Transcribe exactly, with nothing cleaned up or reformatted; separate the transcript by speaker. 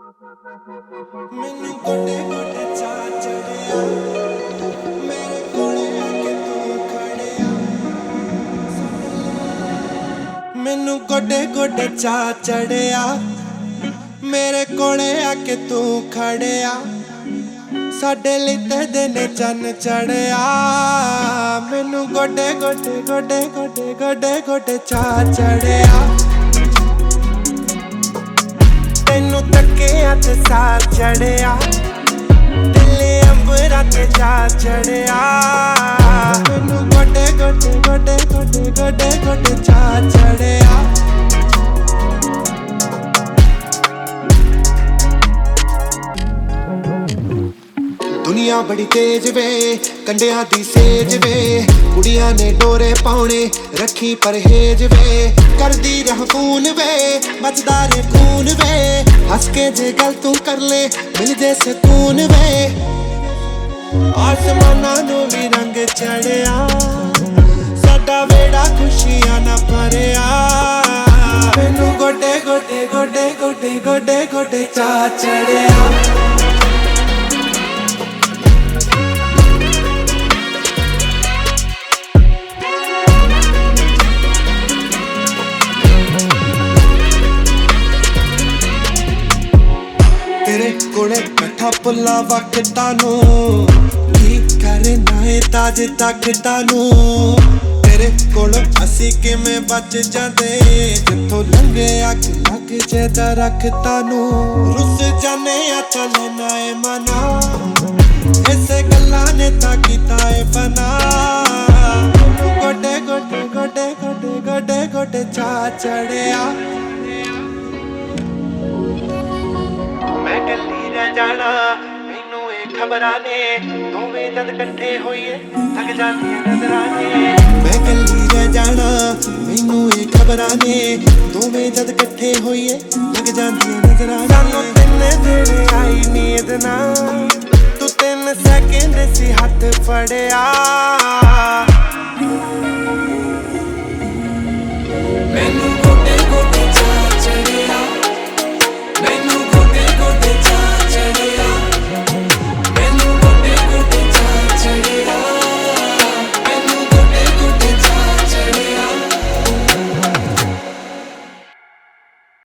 Speaker 1: ਮੈਨੂੰ ਗੋਡੇ ਗੋਡੇ ਚਾ ਚੜਿਆ ਮੇਰੇ ਕੋਲੇ ਆ ਕੇ ਤੂੰ ਖੜਿਆ ਮੈਨੂੰ ਗੋਡੇ ਗੋਡੇ ਚਾ ਚੜਿਆ ਮੇਰੇ ਕੋਲੇ ਆ ਕੇ ਤੂੰ ਖੜਿਆ ਸਾਡੇ ਲਈ ਤੇ ਦਿਨ ਚੰਨ ਚੜਿਆ ਮੈਨੂੰ ਗੋਡੇ ਗੋਡੇ ਗੋਡੇ ਗੋਡੇ ਗੋਡੇ ਗੋਡੇ ਚਾ ਚੜਿਆ ਤੈਨੂੰ ਤੱਕਿਆ ਤੇ ਸਾਹ ਚੜਿਆ ਦਿਲੇ ਅੰਬਰਾਂ ਤੇ ਜਾ ਚੜਿਆ ਮੈਨੂੰ ਗੋਡੇ ਗੋਡੇ ਗੋਡੇ ਗੋਡੇ ਗੋਡੇ ਗੋਡੇ ਚਾ ਚੜਿਆ ਦੁਨੀਆ ਬੜੀ ਤੇਜ਼ ਵੇ ਕੰਡਿਆਂ ਦੀ ਸੇਜ ਵੇ ਕੁੜੀਆਂ ਨੇ ਡੋਰੇ ਪਾਉਣੇ ਰੱਖੀ ਪਰਹੇਜ ਵੇ ਕਰਦੀ ਰਹਿ ਖੂਨ ਵੇ ਮੱਚਦਾ ਰੇ ਖੂਨ ਵੇ ਹੱਸ ਕੇ ਜੇ ਗੱਲ ਤੂੰ ਕਰ ਲੈ ਮਿਲ ਜੇ ਸਕੂਨ ਵੇ ਆਸਮਾਨਾਂ ਨੂੰ ਵੀ ਰੰਗ ਚੜਿਆ ਸਾਡਾ ਵੇੜਾ ਖੁਸ਼ੀਆਂ ਨਾ ਭਰਿਆ ਮੈਨੂੰ ਗੋਡੇ ਗੋਡੇ ਗੋਡੇ ਗੋਡੇ ਗੋਡੇ ਗੋਡੇ ਚਾ ਚੜਿਆ ਤੇਰੇ ਕੋਲੇ ਇਕੱਠਾ ਪੁੱਲਾ ਵਕਤਾਂ ਨੂੰ ਕੀ ਕਰਨਾ ਏ ਤਾਜ ਤਖਤਾਂ ਨੂੰ ਤੇਰੇ ਕੋਲੋਂ ਅਸੀਂ ਕਿਵੇਂ ਬਚ ਜਾਂਦੇ ਜਿੱਥੋਂ ਲੰਘੇ ਅੱਗ ਲੱਗ ਜੇ ਦਰਖਤਾਂ ਨੂੰ ਰੁੱਸ ਜਾਨੇ ਆ ਤਾਂ ਲੈਣਾ ਏ ਮਨਾ ਇਸੇ ਗੱਲਾਂ ਨੇ ਤਾਂ ਕੀਤਾ ਏ ਬਨਾ ਗੋਡੇ ਗੋਡੇ ਗੋਡੇ ਗੋਡੇ ਗੋਡੇ ਗੋਡੇ ਚਾ ਚੜਿਆ ਮੈਂ ਗੱਲੀ ਰਹਿ ਜਾਣਾ ਮੈਨੂੰ ਇਹ ਖਬਰਾਂ ਨੇ ਦੋਵੇਂ ਜਦ ਇਕੱਠੇ ਹੋਈਏ ਥੱਕ ਜਾਂਦੀਆਂ ਨਜ਼ਰਾਂ ਨੇ ਮੈਂ ਗੱਲੀ ਰਹਿ ਜਾਣਾ ਮੈਨੂੰ ਇਹ ਖਬਰਾਂ ਨੇ ਦੋਵੇਂ ਜਦ ਇਕੱਠੇ ਹੋਈਏ ਲੱਗ ਜਾਂਦੀਆਂ ਨਜ਼ਰਾਂ ਨੇ ਸਾਨੂੰ ਤਿੰਨ ਦਿਨ ਆਈ ਨੀਂਦ ਨਾ ਤੂੰ ਤਿੰਨ ਸੈਕਿੰਡ ਸੀ ਹੱਥ ਫੜਿਆ